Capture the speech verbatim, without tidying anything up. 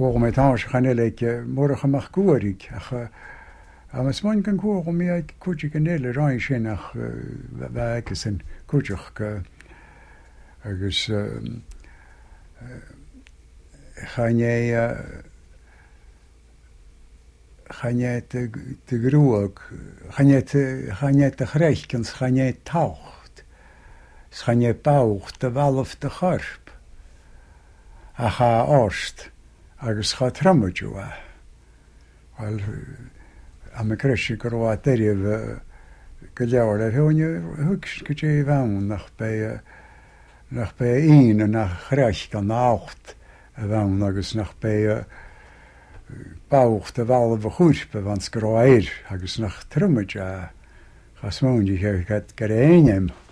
Cuair mé tá chan éile mórcha amach cuaigh ach Amas main gan cuair mé ag cuaite gan éile ráin sin ach bheith agus an cuaiteach agus chané chané de grúag chané chané a chréichcin chané taucht chané baucht de bheh de charp a cha ást agus cha tramuidú a well a me creisi go rá déirih go leabhar ar thuine thug go dé bhain nach bé nach bé aon nach chreich gan ácht a bhain agus nach bé baucht a bheh a chuúspe bhains go rá éir agus nach trumuid a chas móndí gur éim